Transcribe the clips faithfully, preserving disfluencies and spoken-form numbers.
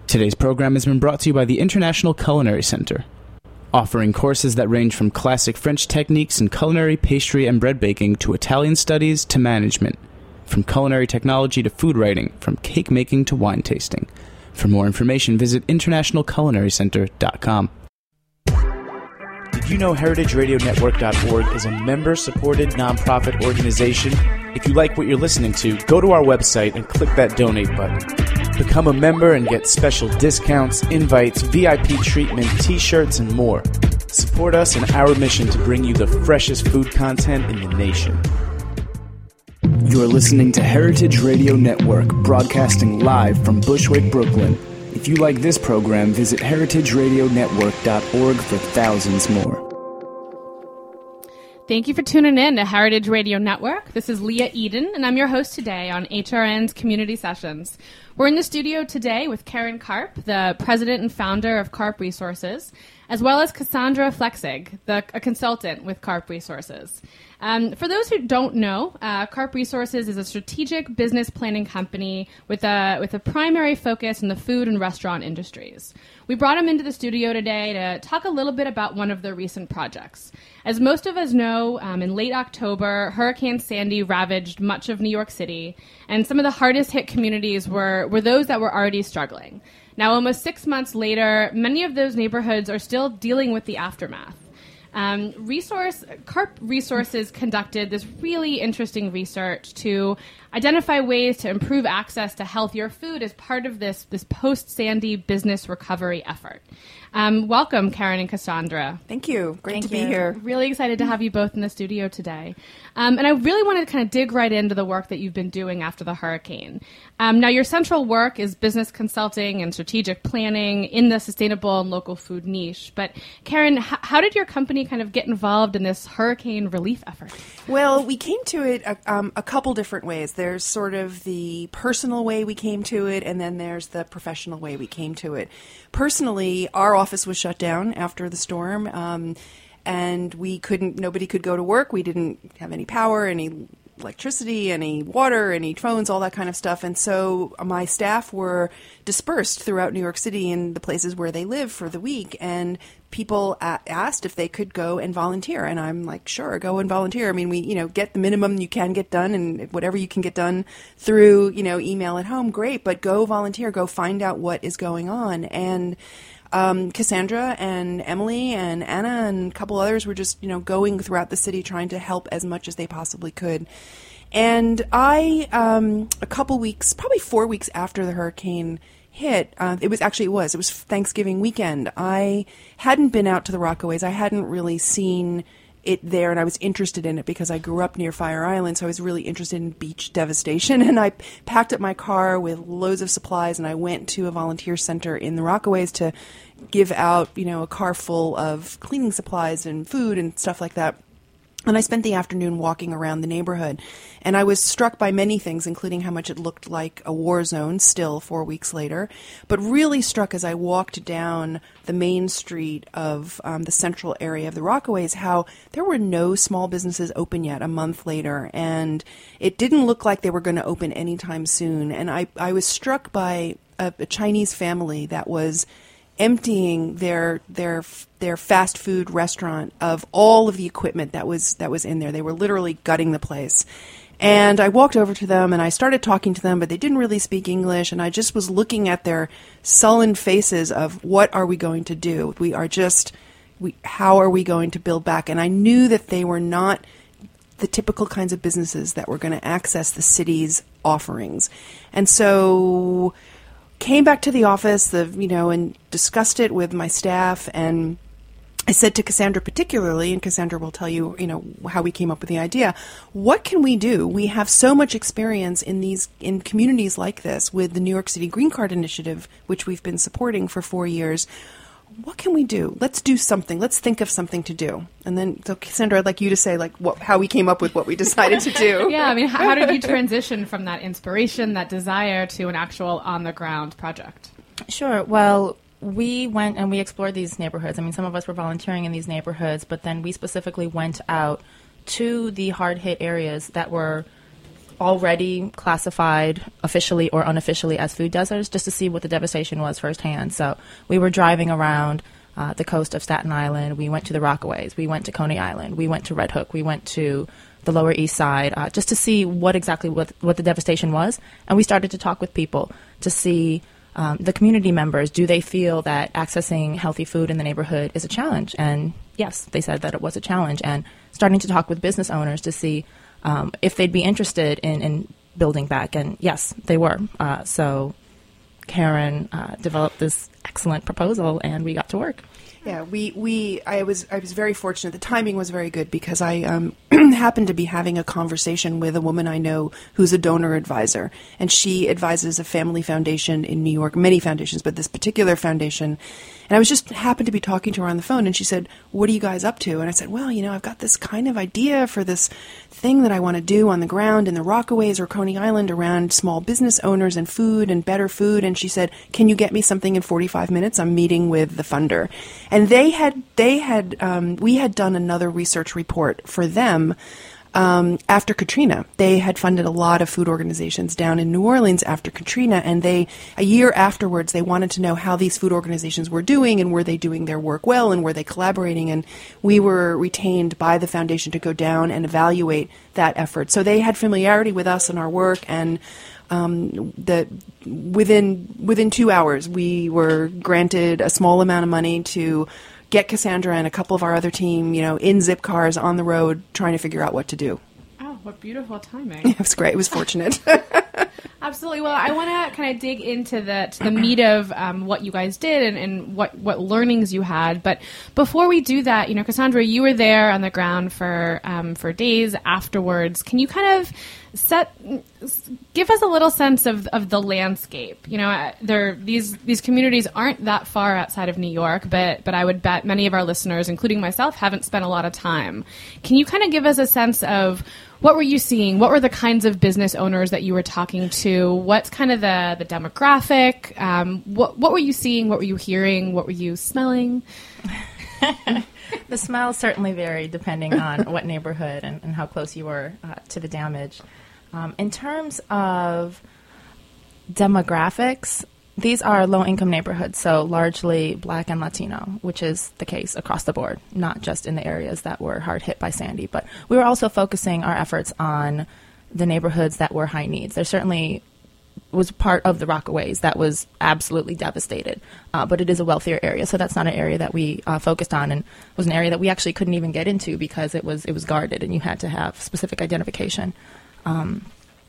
Today's program has been brought to you by the International Culinary Center, offering courses that range from classic French techniques in culinary, pastry, and bread baking to Italian studies to management, from culinary technology to food writing, from cake making to wine tasting. For more information, visit international culinary center dot com. Did you know heritage radio network dot org is a member-supported nonprofit organization? If you like what you're listening to, go to our website and click that donate button. Become a member and get special discounts, invites, V I P treatment, t-shirts, and more. Support us in our mission to bring you the freshest food content in the nation. You're listening to Heritage Radio Network, broadcasting live from Bushwick, Brooklyn. If you like this program, visit heritage radio network dot org for thousands more. Thank you for tuning in to Heritage Radio Network. This is Leah Eden, and I'm your host today on H R N's Community Sessions. We're in the studio today with Karen Karp, the president and founder of Karp Resources, as well as Cassandra Flexig, the, a consultant with Karp Resources. Um, for those who don't know, uh, Karp Resources is a strategic business planning company with a with a primary focus in the food and restaurant industries. We brought them into the studio today to talk a little bit about one of their recent projects. As most of us know, um, in late October, Hurricane Sandy ravaged much of New York City, and some of the hardest hit communities were, were those that were already struggling. Now, almost six months later, many of those neighborhoods are still dealing with the aftermath. Um, resource Karp Resources conducted this really interesting research to identify ways to improve access to healthier food as part of this this post-Sandy business recovery effort. Um, welcome, Karen and Cassandra. Thank you. Great Thank to you. be here. Really excited to have you both in the studio today. Um, and I really wanted to kind of dig right into the work that you've been doing after the hurricane. Um, now, your central work is business consulting and strategic planning in the sustainable and local food niche. But Karen, h- how did your company kind of get involved in this hurricane relief effort? Well, we came to it a, um, a couple different ways. There's sort of the personal way we came to it, and then there's the professional way we came to it. Personally, our office was shut down after the storm, um, and we couldn't, nobody could go to work. We didn't have any power, any electricity, any water, any phones, all that kind of stuff. And so my staff were dispersed throughout New York City in the places where they live for the week. And people a- asked if they could go and volunteer. And I'm like, sure, go and volunteer. I mean, we, you know, get the minimum you can get done, and whatever you can get done through, you know, email at home, great. But go volunteer, go find out what is going on. And Um, Cassandra and Emily and Anna and a couple others were just, you know, going throughout the city trying to help as much as they possibly could. And I, um, a couple weeks, probably four weeks after the hurricane hit, uh, it was actually, it was, it was Thanksgiving weekend. I hadn't been out to the Rockaways. I hadn't really seen it there, and I was interested in it because I grew up near Fire Island, so I was really interested in beach devastation. And I packed up my car with loads of supplies, and I went to a volunteer center in the Rockaways to give out, you know, a car full of cleaning supplies and food and stuff like that. And I spent the afternoon walking around the neighborhood, and I was struck by many things, including how much it looked like a war zone still four weeks later, but really struck as I walked down the main street of um, the central area of the Rockaways, how there were no small businesses open yet a month later, and it didn't look like they were going to open anytime soon. And I, I was struck by a, a Chinese family that was emptying their their their fast food restaurant of all of the equipment that was that was in there. They were literally gutting the place. And I walked over to them and I started talking to them, but they didn't really speak English, and I just was looking at their sullen faces of what are we going to do? We are just we how are we going to build back? And I knew that they were not the typical kinds of businesses that were going to access the city's offerings. And so came back to the office, the you know, and discussed it with my staff, and I said to Cassandra particularly, and Cassandra will tell you, you know, how we came up with the idea. What can we do? We have so much experience in these in communities like this with the New York City Green Card Initiative, which we've been supporting for four years. What can we do? Let's do something. Let's think of something to do. And then, so Cassandra, I'd like you to say like what, how we came up with what we decided to do. Yeah, I mean, how, how did you transition from that inspiration, that desire, to an actual on-the-ground project? Sure. Well, we went and we explored these neighborhoods. I mean, some of us were volunteering in these neighborhoods, but then we specifically went out to the hard-hit areas that were already classified officially or unofficially as food deserts, just to see what the devastation was firsthand. So we were driving around uh, the coast of Staten Island. We went to the Rockaways. We went to Coney Island. We went to Red Hook. We went to the Lower East Side, uh, just to see what exactly what, what the devastation was. And we started to talk with people to see um, the community members. Do they feel that accessing healthy food in the neighborhood is a challenge? And yes, they said that it was a challenge. And starting to talk with business owners to see um, if they'd be interested in, in building back. And yes, they were. Uh, so Karen uh, developed this excellent proposal, and we got to work. Yeah, we, we I was I was very fortunate. The timing was very good because I um, happened to be having a conversation with a woman I know who's a donor advisor, and she advises a family foundation in New York, many foundations, but this particular foundation. And I was just happened to be talking to her on the phone, and she said, "What are you guys up to?" And I said, "Well, you know, I've got this kind of idea for this thing that I want to do on the ground in the Rockaways or Coney Island around small business owners and food and better food." And she said, "Can you get me something in forty-five minutes? I'm meeting with the funder." And they had, they had, um, we had done another research report for them um, after Katrina. They had funded a lot of food organizations down in New Orleans after Katrina, and they, a year afterwards, they wanted to know how these food organizations were doing, and were they doing their work well, and were they collaborating, and we were retained by the foundation to go down and evaluate that effort. So they had familiarity with us and our work, and Um, that within within two hours, we were granted a small amount of money to get Cassandra and a couple of our other team, you know, in zip cars on the road, trying to figure out what to do. Oh, what beautiful timing! It was great. It was fortunate. Absolutely. Well, I want to kind of dig into the to the meat of um, what you guys did and, and what, what learnings you had. But before we do that, you know, Cassandra, you were there on the ground for um, for days afterwards. Can you kind of set give us a little sense of, of the landscape? You know, there these these communities aren't that far outside of New York, but but I would bet many of our listeners, including myself, haven't spent a lot of time. Can you kind of give us a sense of what were you seeing? What were the kinds of business owners that you were talking to? What's kind of the, the demographic? Um, what, what were you seeing? What were you hearing? What were you smelling? The smells certainly vary depending on what neighborhood and, and how close you were uh, to the damage. Um, in terms of demographics, these are low-income neighborhoods, so largely Black and Latino, which is the case across the board, not just in the areas that were hard hit by Sandy. But we were also focusing our efforts on the neighborhoods that were high needs. There certainly was part of the Rockaways that was absolutely devastated, uh, but it is a wealthier area, so that's not an area that we uh, focused on, and was an area that we actually couldn't even get into because it was it was guarded and you had to have specific identification. Um,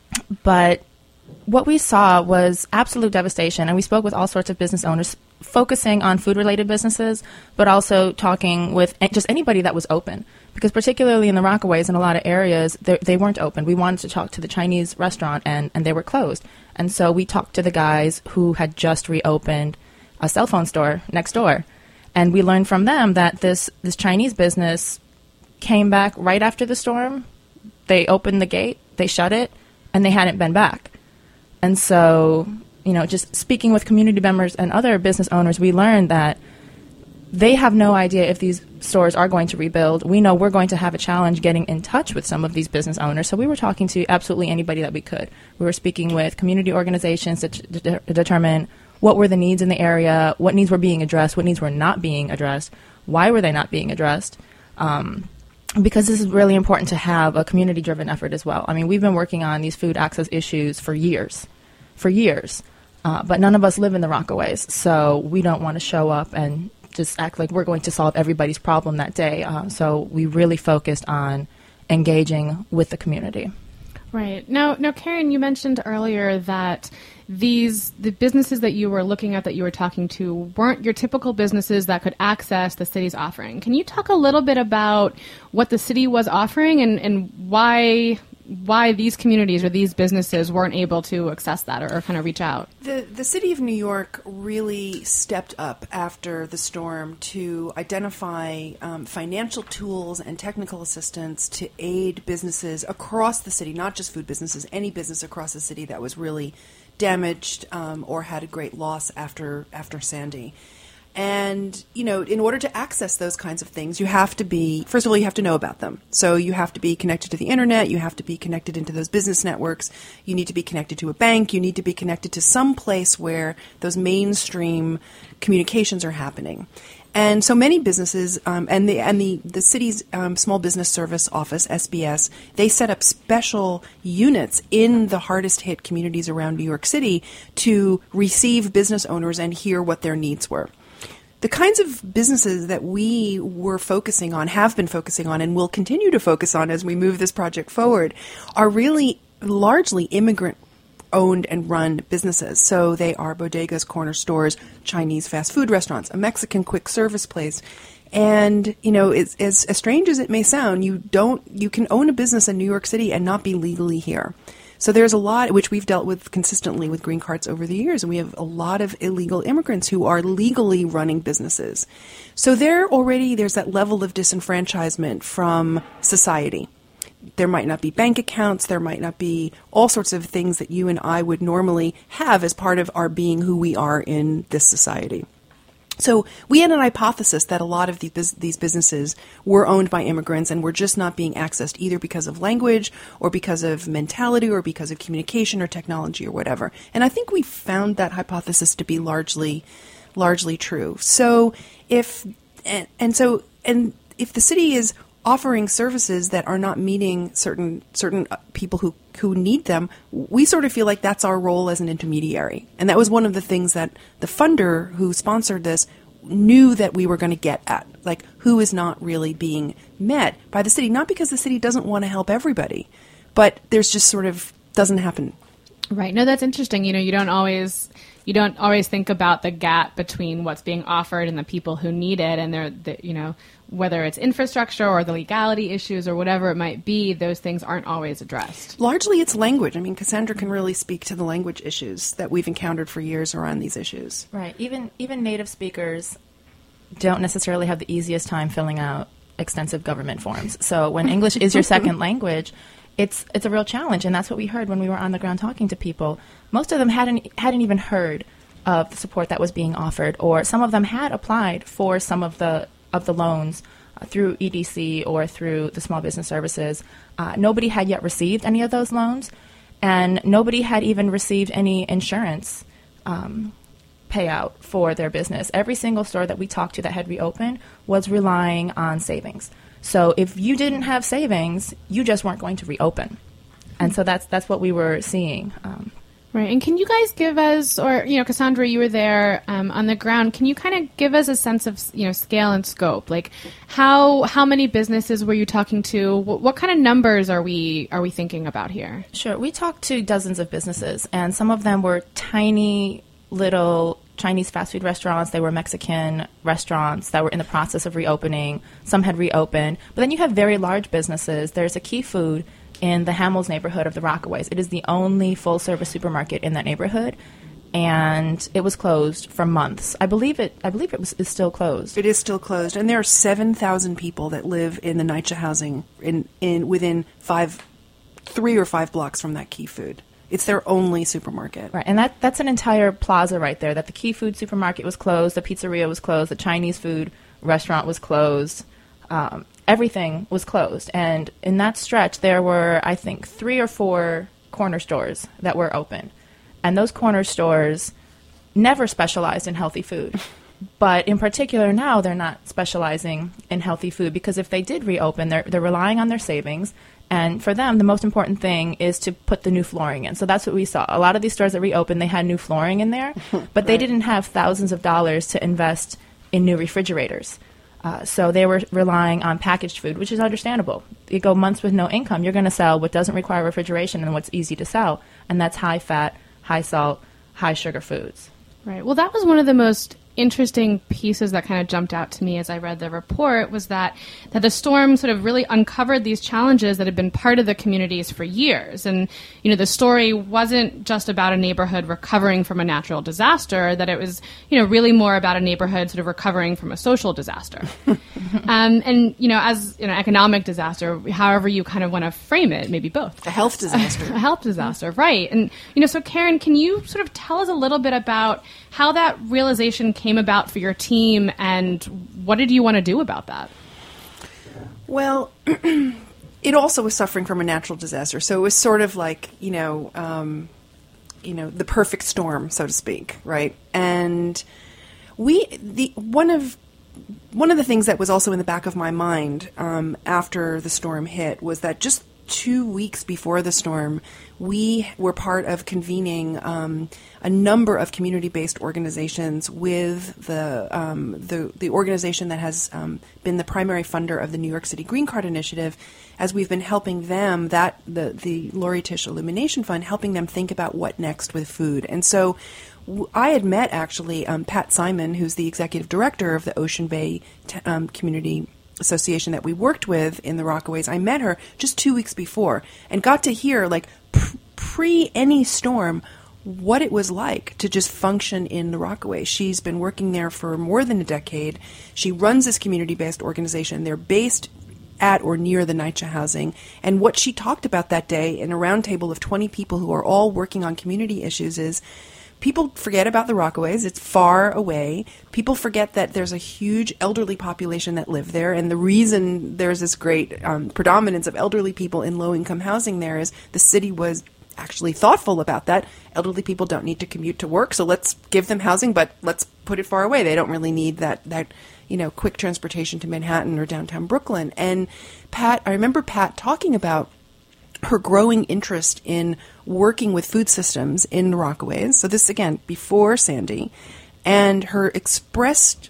but what we saw was absolute devastation, and we spoke with all sorts of business owners, focusing on food-related businesses, but also talking with just anybody that was open. Because particularly in the Rockaways, in a lot of areas, they weren't open. We wanted to talk to the Chinese restaurant, and, and they were closed. And so we talked to the guys who had just reopened a cell phone store next door. And we learned from them that this, this Chinese business came back right after the storm. They opened the gate, they shut it, and they hadn't been back. And so, you know, just speaking with community members and other business owners, we learned that they have no idea if these stores are going to rebuild. We know we're going to have a challenge getting in touch with some of these business owners. So we were talking to absolutely anybody that we could. We were speaking with community organizations to, to, to determine what were the needs in the area, what needs were being addressed, what needs were not being addressed, why were they not being addressed. Um, because this is really important to have a community-driven effort as well. I mean, we've been working on these food access issues for years, for years. Uh, but none of us live in the Rockaways, so we don't want to show up and just act like we're going to solve everybody's problem that day. Uh, so we really focused on engaging with the community. Right. Now, now, Karen, you mentioned earlier that these the businesses that you were looking at, that you were talking to, weren't your typical businesses that could access the city's offering. Can you talk a little bit about what the city was offering and, and why why these communities or these businesses weren't able to access that or, or kind of reach out? The the city of New York really stepped up after the storm to identify um, financial tools and technical assistance to aid businesses across the city, not just food businesses, any business across the city that was really damaged um, or had a great loss after after Sandy. And, you know, in order to access those kinds of things, you have to be, first of all, you have to know about them. So you have to be connected to the internet. You have to be connected into those business networks. You need to be connected to a bank. You need to be connected to some place where those mainstream communications are happening. And so many businesses, um, and the and the the city's um, Small Business Service Office, S B S, they set up special units in the hardest hit communities around New York City to receive business owners and hear what their needs were. The kinds of businesses that we were focusing on, have been focusing on, and will continue to focus on as we move this project forward, are really largely immigrant owned and run businesses. So they are bodegas, corner stores, Chinese fast food restaurants, a Mexican quick service place. And, you know, it's, as, as strange as it may sound, you don't, you can own a business in New York City and not be legally here. So there's a lot, which we've dealt with consistently with Green Carts over the years, and we have a lot of illegal immigrants who are legally running businesses. So there already, there's that level of disenfranchisement from society. There might not be bank accounts. There might not be all sorts of things that you and I would normally have as part of our being who we are in this society. So we had an hypothesis that a lot of these, these businesses were owned by immigrants and were just not being accessed either because of language or because of mentality or because of communication or technology or whatever. And I think we found that hypothesis to be largely, largely true. So if, and, and so, and if the city is offering services that are not meeting certain certain people who, who need them, we sort of feel like that's our role as an intermediary. And that was one of the things that the funder who sponsored this knew that we were going to get at, like who is not really being met by the city, not because the city doesn't want to help everybody, but there's just sort of doesn't happen. Right. No, that's interesting. You know, you don't always you don't always think about the gap between what's being offered and the people who need it, and they're, the, you know, whether it's infrastructure or the legality issues or whatever it might be, those things aren't always addressed. Largely it's language. I mean, Cassandra can really speak to the language issues that we've encountered for years around these issues. Right. Even even native speakers don't necessarily have the easiest time filling out extensive government forms. So when English is your second language, it's it's a real challenge, and that's what we heard when we were on the ground talking to people. Most of them hadn't hadn't even heard of the support that was being offered, or some of them had applied for some of the of the loans uh, through E D C or through the Small Business Services. Uh, nobody had yet received any of those loans, and nobody had even received any insurance um, payout for their business. Every single store that we talked to that had reopened was relying on savings. So if you didn't have savings, you just weren't going to reopen. And so that's that's what we were seeing. Um, Right. And can you guys give us, or, you know, Cassandra, you were there um, on the ground. Can you kind of give us a sense of, you know, scale and scope? Like how how many businesses were you talking to? What, what kind of numbers are we are we thinking about here? Sure. We talked to dozens of businesses, and some of them were tiny little Chinese fast food restaurants. They were Mexican restaurants that were in the process of reopening. Some had reopened. But then you have very large businesses. There's a Key Food in the Hamels neighborhood of the Rockaways. It is the only full-service supermarket in that neighborhood, and it was closed for months. I believe it. I believe it was is still closed. It is still closed, and there are seven thousand people that live in the NYCHA housing in in within five, three or five blocks from that Key Food. It's their only supermarket. Right, and that that's an entire plaza right there. That the Key Food supermarket was closed, the pizzeria was closed, the Chinese food restaurant was closed. Um, everything was closed. And in that stretch, there were, I think, three or four corner stores that were open. And those corner stores never specialized in healthy food. But in particular now, they're not specializing in healthy food because if they did reopen, they're, they're relying on their savings. And for them, the most important thing is to put the new flooring in. So that's what we saw. A lot of these stores that reopened, they had new flooring in there, but right. They didn't have thousands of dollars to invest in new refrigerators. Uh, so they were relying on packaged food, which is understandable. You go months with no income, you're going to sell what doesn't require refrigeration and what's easy to sell, and that's high-fat, high-salt, high-sugar foods. Right. Well, that was one of the most interesting pieces that kind of jumped out to me as I read the report was that, that the storm sort of really uncovered these challenges that had been part of the communities for years. And, you know, the story wasn't just about a neighborhood recovering from a natural disaster, that it was, you know, really more about a neighborhood sort of recovering from a social disaster. um, and, you know, as an economic disaster, however you kind of want to frame it, maybe both. A health disaster. A health disaster, right. And, you know, so Karen, can you sort of tell us a little bit about how that realization came about for your team, and what did you want to do about that? Well, it also was suffering from a natural disaster. So it was sort of like, you know, um, you know, the perfect storm, so to speak, right? And we, the one of one of the things that was also in the back of my mind um, after the storm hit was that just two weeks before the storm, we were part of convening um, a number of community-based organizations with the um, the, the organization that has um, been the primary funder of the New York City Green Card Initiative, as we've been helping them, that the, the Lori Tisch Illumination Fund, helping them think about what next with food. And so w- I had met, actually, um, Pat Simon, who's the executive director of the Ocean Bay t- um, Community Association that we worked with in the Rockaways. I met her just two weeks before and got to hear, like, pr- pre any storm, what it was like to just function in the Rockaways. She's been working there for more than a decade. She runs this community-based organization. They're based at or near the NYCHA housing. And what she talked about that day in a roundtable of twenty people who are all working on community issues is people forget about the Rockaways. It's far away. People forget that there's a huge elderly population that live there. And the reason there's this great um, predominance of elderly people in low-income housing there is the city was actually thoughtful about that. Elderly people don't need to commute to work, so let's give them housing, but let's put it far away. They don't really need that, that you know, quick transportation to Manhattan or downtown Brooklyn. And Pat, I remember Pat talking about her growing interest in working with food systems in the Rockaways. So this, again, before Sandy. And her expressed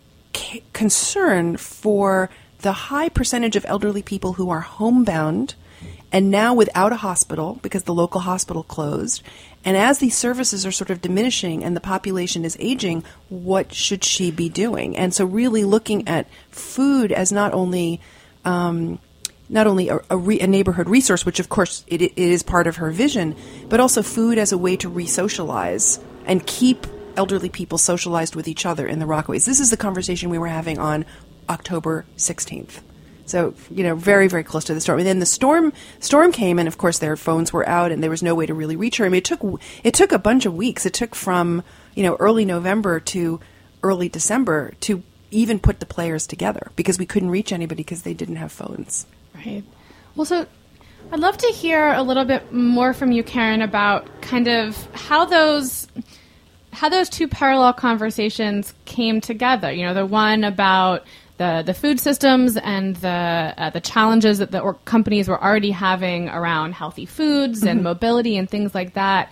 c- concern for the high percentage of elderly people who are homebound and now without a hospital because the local hospital closed. And as these services are sort of diminishing and the population is aging, what should she be doing? And so really looking at food as not only um, not only a, a, re, a neighborhood resource, which of course it, it is part of her vision, but also food as a way to re-socialize and keep elderly people socialized with each other in the Rockaways. This is the conversation we were having on October sixteenth. So, you know, very, very close to the storm. And then the storm storm came, and of course their phones were out, and there was no way to really reach her. I mean, it took it took a bunch of weeks. It took from, you know, early November to early December to even put the players together because we couldn't reach anybody because they didn't have phones. Right. Well, so I'd love to hear a little bit more from you, Karen, about kind of how those how those two parallel conversations came together. You know, the one about the the food systems and the uh, the challenges that the or companies were already having around healthy foods and mm-hmm. mobility and things like that,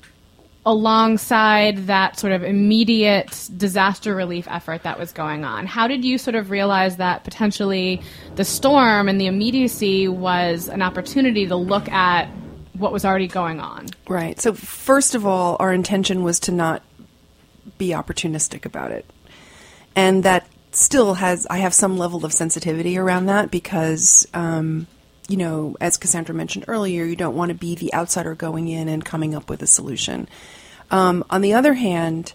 alongside that sort of immediate disaster relief effort that was going on. How did you sort of realize that potentially the storm and the immediacy was an opportunity to look at what was already going on? Right. So first of all, our intention was to not be opportunistic about it. And that still has, I have some level of sensitivity around that because, um, you know, as Cassandra mentioned earlier, you don't want to be the outsider going in and coming up with a solution. Um, on the other hand,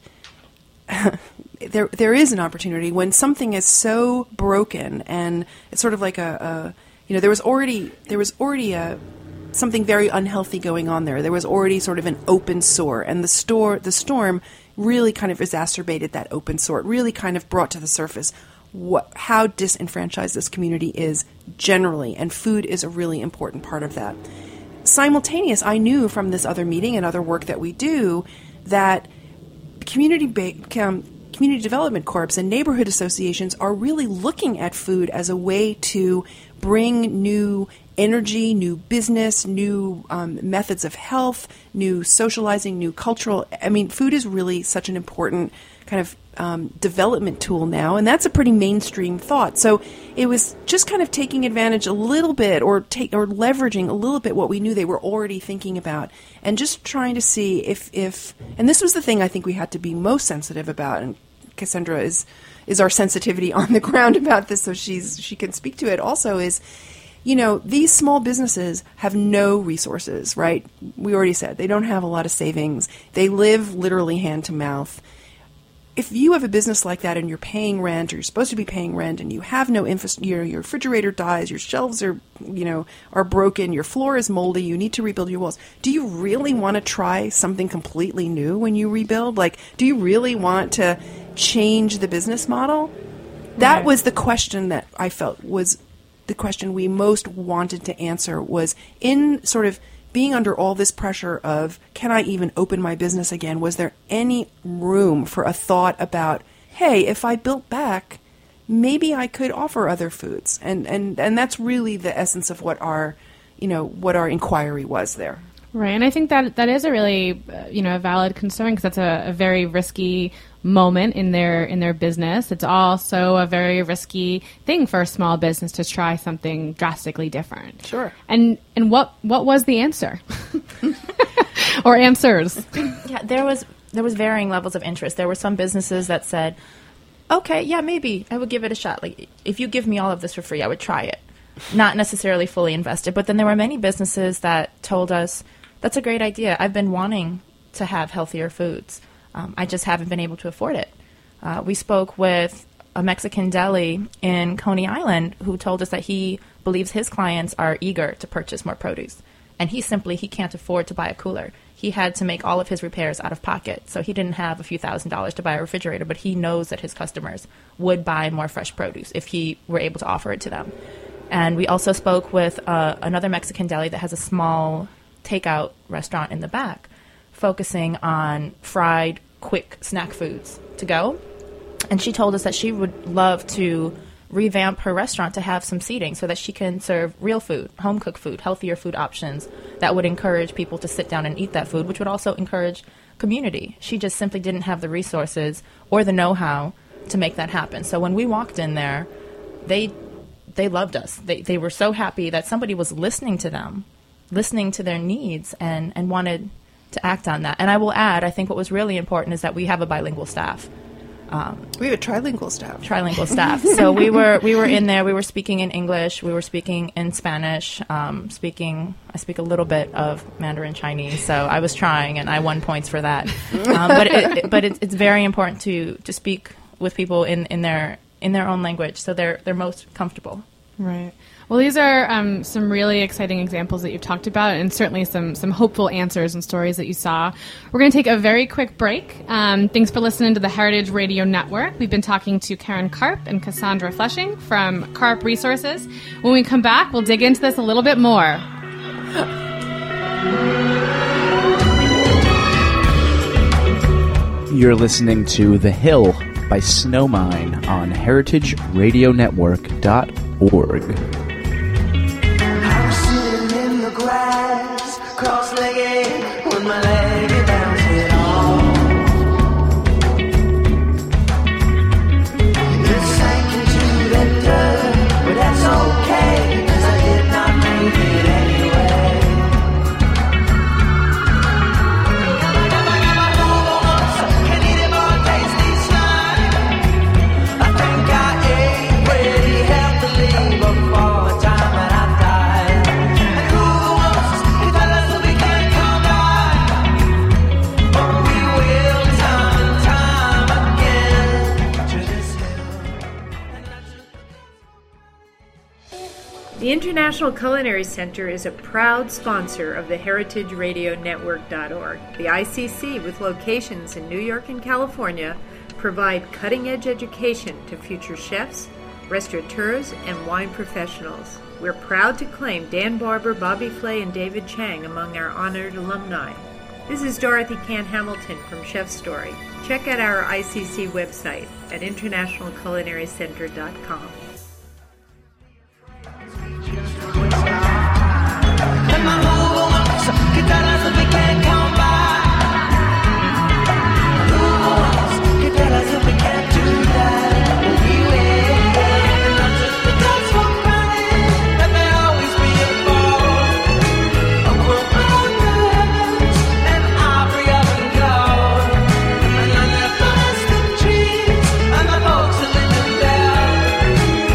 there there is an opportunity when something is so broken, and it's sort of like a, a you know, there was already there was already a something very unhealthy going on there. There was already sort of an open sore, and the store the storm really kind of exacerbated that open sore. It really kind of brought to the surface what how disenfranchised this community is generally, and food is a really important part of that. Simultaneous, I knew from this other meeting and other work that we do that community ba- um, community development corps and neighborhood associations are really looking at food as a way to bring new energy, new business, new um, methods of health, new socializing, new cultural. I mean, food is really such an important kind of um, development tool now, and that's a pretty mainstream thought. So it was just kind of taking advantage a little bit, or take or leveraging a little bit what we knew they were already thinking about, and just trying to see if if. And this was the thing I think we had to be most sensitive about, and Cassandra is is our sensitivity on the ground about this, so she's she can speak to it. Also, is. You know, these small businesses have no resources, right? We already said they don't have a lot of savings. They live literally hand to mouth. if you have a business like that and you're paying rent, or you're supposed to be paying rent, and you have no infrastructure, your, your refrigerator dies, your shelves are, you know, are broken, your floor is moldy, you need to rebuild your walls. Do you really want to try something completely new when you rebuild? Like, do you really want to change the business model? That Right. was the question that I felt was the question we most wanted to answer, was in sort of being under all this pressure of, can I even open my business again? Was there any room for a thought about, hey, if I built back, maybe I could offer other foods? And, and, and that's really the essence of what our, you know, what our inquiry was there. Right, and I think that that is a really, uh, you know, a valid concern, because that's a, a very risky moment in their in their business. It's also a very risky thing for a small business to try something drastically different. Sure. And and what what was the answer, or answers? Yeah, there was there was varying levels of interest. There were some businesses that said, "Okay, yeah, maybe I would give it a shot. Like, if you give me all of this for free, I would try it." Not necessarily fully invested, but then there were many businesses that told us, "That's a great idea. I've been wanting to have healthier foods. Um, I just haven't been able to afford it." Uh, we spoke with a Mexican deli in Coney Island who told us that he believes his clients are eager to purchase more produce, and he simply he can't afford to buy a cooler. He had to make all of his repairs out of pocket, so he didn't have a few thousand dollars to buy a refrigerator, but he knows that his customers would buy more fresh produce if he were able to offer it to them. And we also spoke with uh, another Mexican deli that has a small takeout restaurant in the back, focusing on fried, quick snack foods to go. And she told us that she would love to revamp her restaurant to have some seating so that she can serve real food, home-cooked food, healthier food options that would encourage people to sit down and eat that food, which would also encourage community. She just simply didn't have the resources or the know-how to make that happen. So when we walked in there, they they loved us. They they were so happy that somebody was listening to them, listening to their needs, and, and wanted to act on that. And I will add, I think what was really important is that we have a bilingual staff. Um, We have a trilingual staff. trilingual staff. So we were we were in there. We were speaking in English. We were speaking in Spanish. Um, speaking, I speak a little bit of Mandarin Chinese. So I was trying, and I won points for that. Um, but it, it, but it's, it's very important to, to speak with people in, in their in their own language, so they're they're most comfortable. Right. Well, these are um, some really exciting examples that you've talked about, and certainly some some hopeful answers and stories that you saw. We're going to take a very quick break. Um, thanks for listening to the Heritage Radio Network. We've been talking to Karen Karp and Cassandra Fleshing from Karp Resources. When we come back, we'll dig into this a little bit more. You're listening to The Hill by Snowmine on heritage radio network dot org. I was sitting in the grass, cross-legged, with my leg bouncing off. It sank into the dirt, but that's okay, 'cause I did not make it anyway. Can eat it more tasty slime. I think I ate pretty healthily before the time that I died. And who wants to tell us that we can't come back? But we will time and time again to this hill. The International Culinary Center is a proud sponsor of the heritage radio network dot org. The I C C, with locations in New York and California, provide cutting-edge education to future chefs, restaurateurs, and wine professionals. We're proud to claim Dan Barber, Bobby Flay, and David Chang among our honored alumni. This is Dorothy Can Hamilton from Chef Story. Check out our I C C website at international culinary center dot com. And my whole wants to tell us that we can't come back. Who wants to tell us that we can't do that? But we will. And not just because we're crying, that may always be a fault. A quilt brothers and ivory up and gold. And I left the rest of trees and the folks that live in there.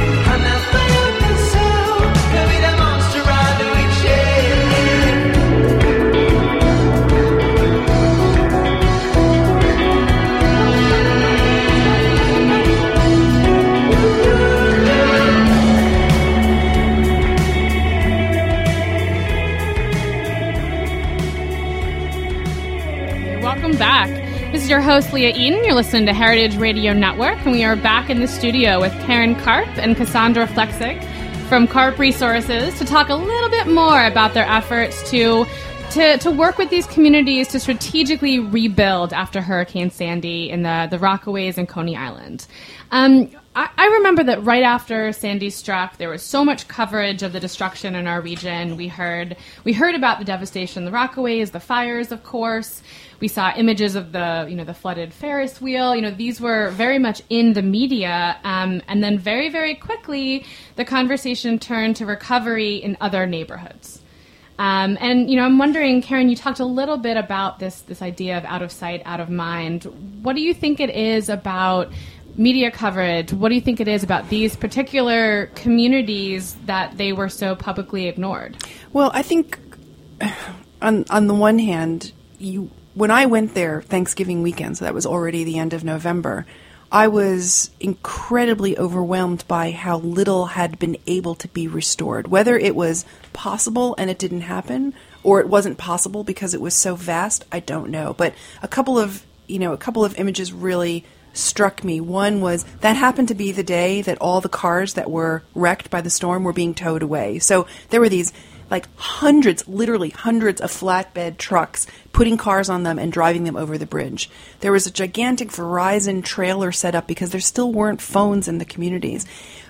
is your host, Leah Eden. You're listening to Heritage Radio Network, and we are back in the studio with Karen Karp and Cassandra Flexig from Karp Resources to talk a little bit more about their efforts to to, to work with these communities to strategically rebuild after Hurricane Sandy in the, the Rockaways and Coney Island. Um, I, I remember that right after Sandy struck, there was so much coverage of the destruction in our region. We heard we heard about the devastation in the Rockaways, the fires, of course. We saw images of the, you know, the flooded Ferris wheel. You know, these were very much in the media. Um, and then very, very quickly, the conversation turned to recovery in other neighborhoods. Um, and, you know, I'm wondering, Karen, you talked a little bit about this, this idea of out of sight, out of mind. What do you think it is about media coverage? What do you think it is about these particular communities that they were so publicly ignored? Well, I think on on the one hand, you when I went there Thanksgiving weekend, so that was already the end of November, I was incredibly overwhelmed by how little had been able to be restored. Whether it was possible and it didn't happen, or it wasn't possible because it was so vast, I don't know. But a couple of, you know, a couple of images really struck me. One was that happened to be the day that all the cars that were wrecked by the storm were being towed away. So there were these like hundreds, literally hundreds of flatbed trucks putting cars on them and driving them over the bridge. There was a gigantic Verizon trailer set up because there still weren't phones in the communities.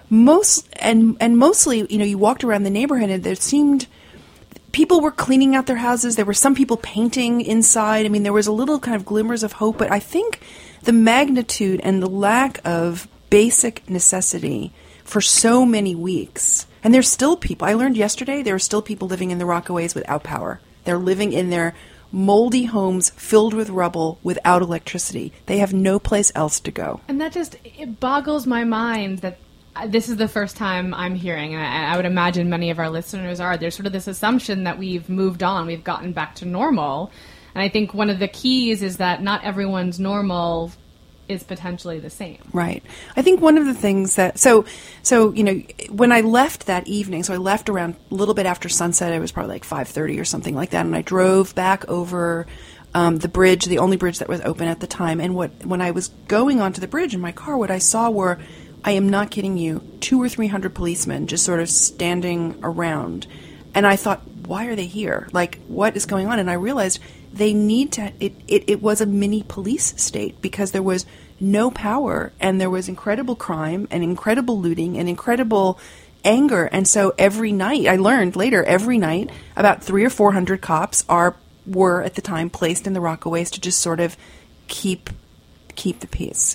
Most and and mostly, you know, you walked around the neighborhood and there seemed people were cleaning out their houses. There were some people painting inside. I mean, there was a little kind of glimmers of hope, but I think the magnitude and the lack of basic necessity for so many weeks. And there's still people. I learned yesterday there are still people living in the Rockaways without power. They're living in their moldy homes filled with rubble without electricity. They have no place else to go. And that just, it boggles my mind that this is the first time I'm hearing, and I, I would imagine many of our listeners are. There's sort of this assumption that we've moved on, we've gotten back to normal. And I think one of the keys is that not everyone's normal is potentially the same. Right. I think one of the things that, so, so, you know, when I left that evening, so I left around a little bit after sunset, it was probably like five thirty or something like that, and I drove back over um, the bridge, the only bridge that was open at the time, and what when I was going onto the bridge in my car, what I saw were, I am not kidding you, two or three hundred policemen just sort of standing around, and I thought, why are they here? Like, what is going on? And I realized they need to, it, it, it was a mini police state because there was no power and there was incredible crime and incredible looting and incredible anger. And so every night, I learned later, every night, about three or four hundred cops are, were at the time placed in the Rockaways to just sort of keep, keep the peace.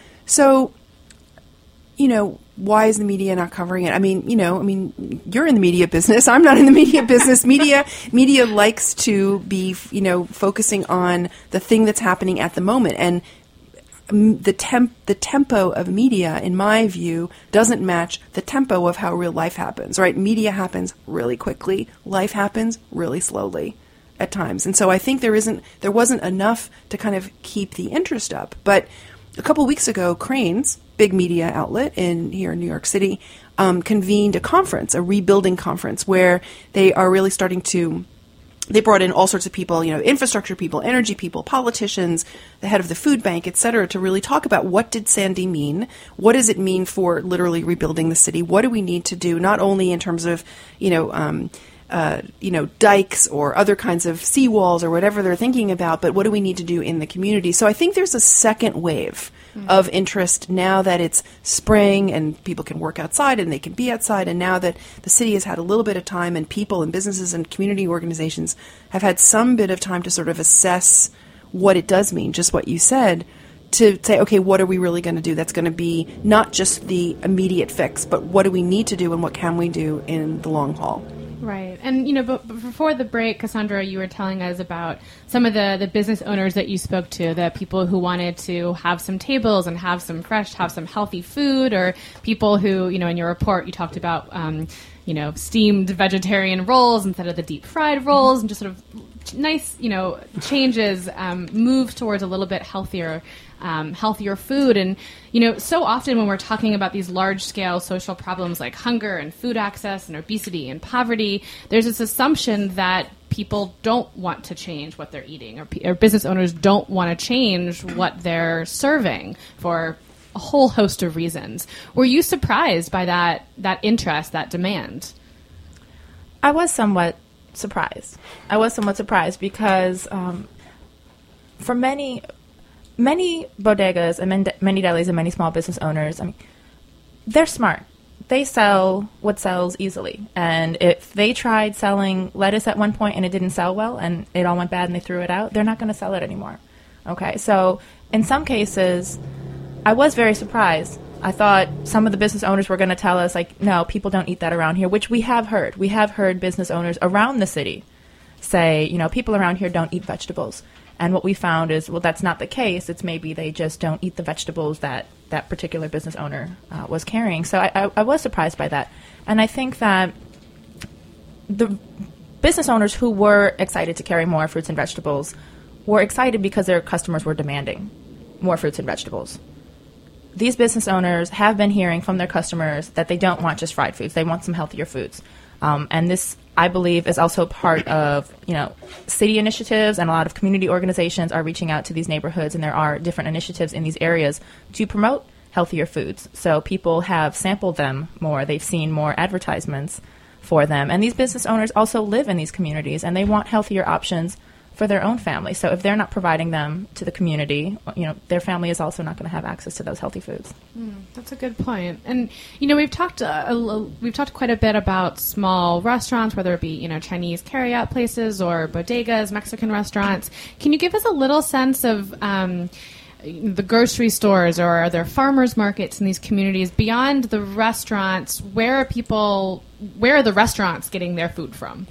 So, you know, why is the media not covering it? I mean, you know, I mean, you're in the media business. I'm not in the media business. Media, media likes to be, you know, focusing on the thing that's happening at the moment. And the temp, the tempo of media, in my view, doesn't match the tempo of how real life happens, right? Media happens really quickly. Life happens really slowly at times. And so I think there isn't, there wasn't enough to kind of keep the interest up. But a couple weeks ago, Crain's, big media outlet in here in New York City, um, convened a conference, a rebuilding conference, where they are really starting to, they brought in all sorts of people, you know, infrastructure people, energy people, politicians, the head of the food bank, et cetera, to really talk about what did Sandy mean? What does it mean for literally rebuilding the city? What do we need to do, not only in terms of, you know, um, Uh, you know, dikes or other kinds of seawalls or whatever they're thinking about, but what do we need to do in the community? So I think there's a second wave mm-hmm. of interest now that it's spring and people can work outside and they can be outside, and now that the city has had a little bit of time and people and businesses and community organizations have had some bit of time to sort of assess what it does mean, just what you said, to say, okay, what are we really going to do that's going to be not just the immediate fix, but what do we need to do and what can we do in the long haul? Right. And, you know, but, but before the break, Cassandra, you were telling us about some of the, the business owners that you spoke to, the people who wanted to have some tables and have some fresh, have some healthy food, or people who, you know, in your report you talked about, um, you know, steamed vegetarian rolls instead of the deep fried rolls, and just sort of nice, you know, changes, um, moves towards a little bit healthier Um, healthier food. And, you know, so often when we're talking about these large-scale social problems like hunger and food access and obesity and poverty, there's this assumption that people don't want to change what they're eating, or, pe- or business owners don't want to change what they're serving for a whole host of reasons. Were you surprised by that that interest, that demand? I was somewhat surprised. I was somewhat surprised because um, for many, many bodegas and many, many delis and many small business owners, I mean, they're smart. They sell what sells easily. And if they tried selling lettuce at one point and it didn't sell well and it all went bad and they threw it out, they're not going to sell it anymore. Okay, so in some cases, I was very surprised. I thought some of the business owners were going to tell us, like, no, people don't eat that around here, which we have heard. We have heard business owners around the city say, you know, people around here don't eat vegetables. And what we found is, well, that's not the case. It's maybe they just don't eat the vegetables that that particular business owner uh, was carrying. So I, I, I was surprised by that. And I think that the business owners who were excited to carry more fruits and vegetables were excited because their customers were demanding more fruits and vegetables. These business owners have been hearing from their customers that they don't want just fried foods. They want some healthier foods. Um, and this, I believe, is also part of, you know, city initiatives, and a lot of community organizations are reaching out to these neighborhoods, and there are different initiatives in these areas to promote healthier foods. So people have sampled them more. They've seen more advertisements for them. And these business owners also live in these communities, and they want healthier options for their own family. So if they're not providing them to the community, you know, their family is also not going to have access to those healthy foods. Mm, that's a good point. And, you know, we've talked uh, a, a, we've talked quite a bit about small restaurants, whether it be, you know, Chinese carryout places or bodegas, Mexican restaurants. Can you give us a little sense of um, the grocery stores, or are there farmers markets in these communities beyond the restaurants? Where are people, where are the restaurants getting their food from?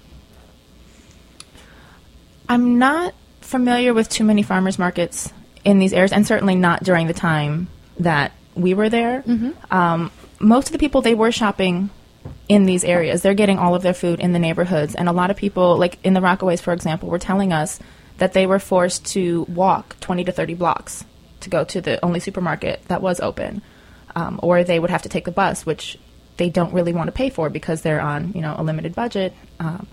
I'm not familiar with too many farmers markets in these areas, and certainly not during the time that we were there. Mm-hmm. Um, most of the people, they were shopping in these areas. They're getting all of their food in the neighborhoods. And a lot of people, like in the Rockaways, for example, were telling us that they were forced to walk twenty to thirty blocks to go to the only supermarket that was open. Um, or they would have to take the bus, which they don't really want to pay for because they're on, you know, a limited budget. Um,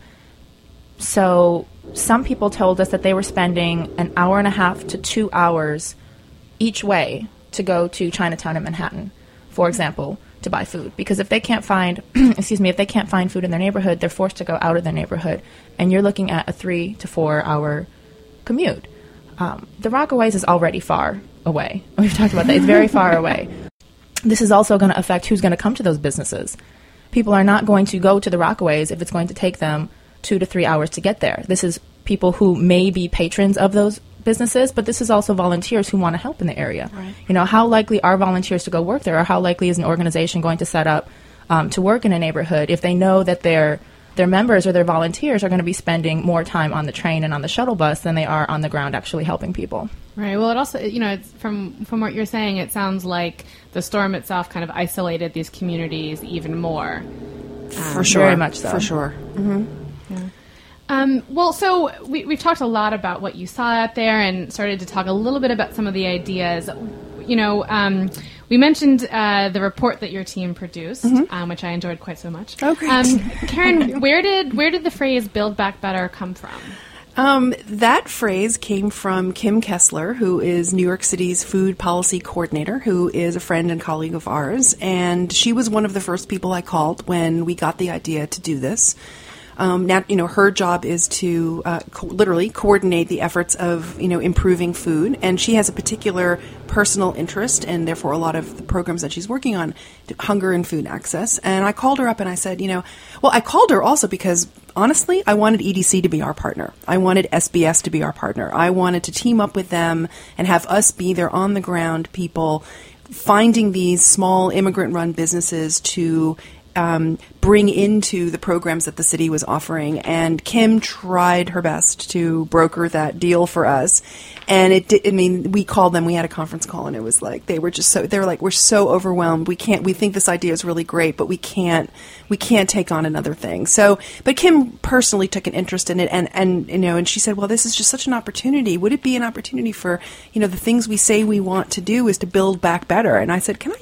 So some people told us that they were spending an hour and a half to two hours each way to go to Chinatown in Manhattan, for example, to buy food. Because if they can't find, excuse me, if they can't find food in their neighborhood, they're forced to go out of their neighborhood. And you're looking at a three to four hour commute. Um, the Rockaways is already far away. We've talked about that. It's very far away. This is also going to affect who's going to come to those businesses. People are not going to go to the Rockaways if it's going to take them two to three hours to get there. This is people who may be patrons of those businesses, but this is also volunteers who want to help in the area. Right. You know, how likely are volunteers to go work there, or how likely is an organization going to set up um, to work in a neighborhood if they know that their their members or their volunteers are going to be spending more time on the train and on the shuttle bus than they are on the ground actually helping people? Right. Well, it also, you know, it's from from what you're saying, it sounds like the storm itself kind of isolated these communities even more. Um, For sure. Very much so. For sure. Mm-hmm. Yeah. Um, well, so we, we've talked a lot about what you saw out there and started to talk a little bit about some of the ideas. You know, um, we mentioned uh, the report that your team produced, mm-hmm. um, which I enjoyed quite so much. Oh, great. Um, Karen, where did where did the phrase "Build Back Better" come from? Um, that phrase came from Kim Kessler, who is New York City's food policy coordinator, who is a friend and colleague of ours. And she was one of the first people I called when we got the idea to do this. Um, now, you know, her job is to uh, co- literally coordinate the efforts of, you know, improving food. And she has a particular personal interest, and therefore a lot of the programs that she's working on, hunger and food access. And I called her up and I said, you know, well, I called her also because, honestly, I wanted E D C to be our partner. I wanted S B S to be our partner. I wanted to team up with them and have us be their on-the-ground people, finding these small immigrant-run businesses to Um, bring into the programs that the city was offering. And Kim tried her best to broker that deal for us. And it did, I mean, we called them, we had a conference call, and it was like, they were just so, they were like, we're so overwhelmed. We can't, we think this idea is really great, but we can't, we can't take on another thing. So, but Kim personally took an interest in it, and, and, you know, and she said, well, this is just such an opportunity. Would it be an opportunity for, you know, the things we say we want to do is to build back better? And I said, can I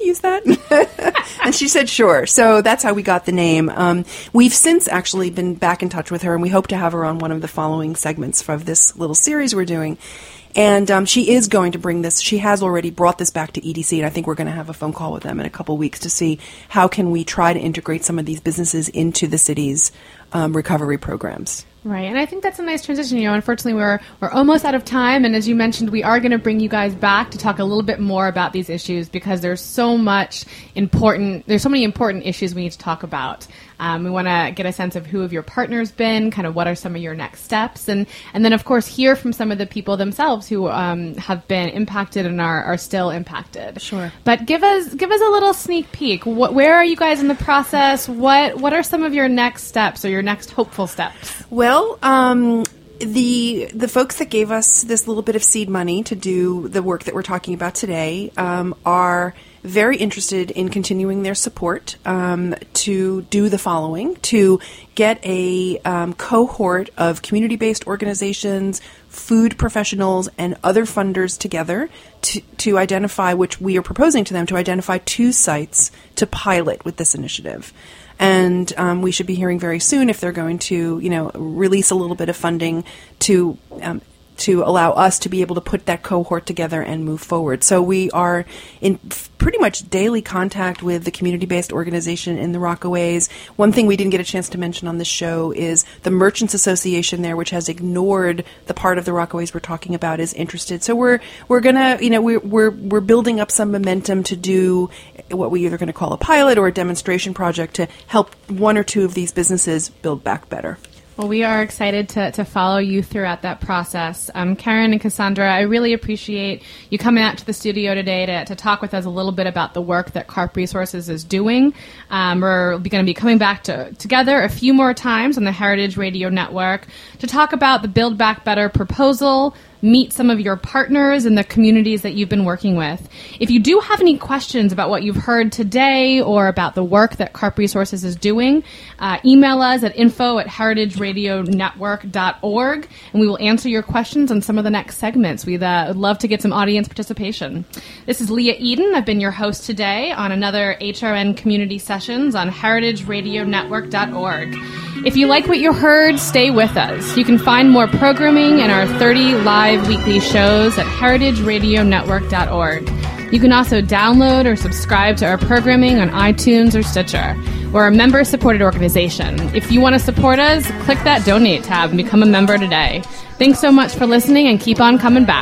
use that? And she said, sure. So that's how we got the name. Um, we've since actually been back in touch with her, and we hope to have her on one of the following segments of this little series we're doing. And um, she is going to bring this. She has already brought this back to E D C, and I think we're going to have a phone call with them in a couple weeks to see how can we try to integrate some of these businesses into the city's um, recovery programs. Right, and I think that's a nice transition. You know, unfortunately, we're we're almost out of time, and as you mentioned, we are going to bring you guys back to talk a little bit more about these issues because there's so much important. There's so many important issues we need to talk about. Um, we want to get a sense of who have your partners been, kind of what are some of your next steps, and and then of course hear from some of the people themselves who um, have been impacted and are, are still impacted. Sure. But give us give us a little sneak peek. What, where are you guys in the process? What what are some of your next steps or your next hopeful steps? Well, um, the the folks that gave us this little bit of seed money to do the work that we're talking about today um, are very interested in continuing their support um, to do the following: to get a um, cohort of community-based organizations, food professionals, and other funders together to, to identify, which we are proposing to them, to identify two sites to pilot with this initiative. And um, we should be hearing very soon if they're going to, you know, release a little bit of funding to um, to allow us to be able to put that cohort together and move forward. So we are in pretty much daily contact with the community-based organization in the Rockaways. One thing we didn't get a chance to mention on this show is the Merchants Association there, which has ignored the part of the Rockaways we're talking about, is interested. So we're we're gonna, you know, we're we're we're building up some momentum to do what we either going to call a pilot or a demonstration project to help one or two of these businesses build back better. Well, we are excited to, to follow you throughout that process. Um, Karen and Cassandra, I really appreciate you coming out to the studio today to, to talk with us a little bit about the work that CARP Resources is doing. Um, we're going to be coming back to, together a few more times on the Heritage Radio Network to talk about the Build Back Better proposal, meet some of your partners in the communities that you've been working with. If you do have any questions about what you've heard today or about the work that CARP Resources is doing, uh, email us at info at heritage radio network dot org, and we will answer your questions on some of the next segments. We'd uh, love to get some audience participation. This is Leah Eden. I've been your host today on another H R N Community Sessions on heritage radio network dot org. If you like what you heard, stay with us. You can find more programming in our thirty live weekly shows at heritage radio network dot org. You can also download or subscribe to our programming on iTunes or Stitcher. We're a member-supported organization. If you want to support us, click that donate tab and become a member today. Thanks so much for listening, and keep on coming back.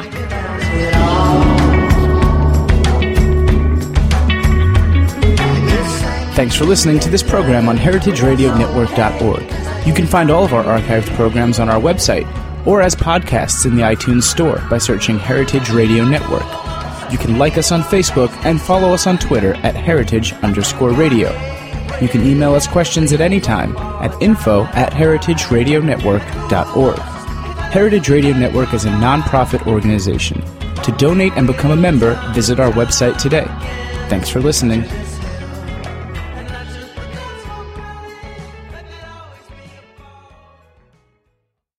Thanks for listening to this program on heritage radio network dot org. You can find all of our archived programs on our website or as podcasts in the iTunes Store by searching Heritage Radio Network. You can like us on Facebook and follow us on Twitter at heritage underscore radio. You can email us questions at any time at info at heritage radio network dot org. Heritage Radio Network is a nonprofit organization. To donate and become a member, visit our website today. Thanks for listening.